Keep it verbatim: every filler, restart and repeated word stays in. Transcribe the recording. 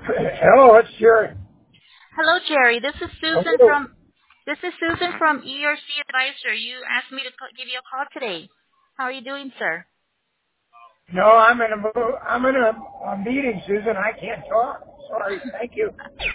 Hello, it's Jerry. Hello, Jerry. This is Susan Hello. from this is Susan from E R C Advisor. You asked me to c- give you a call today. How are you doing, sir? No, I'm in a mo- I'm in a, a meeting, Susan. I can't talk. Sorry. Thank you.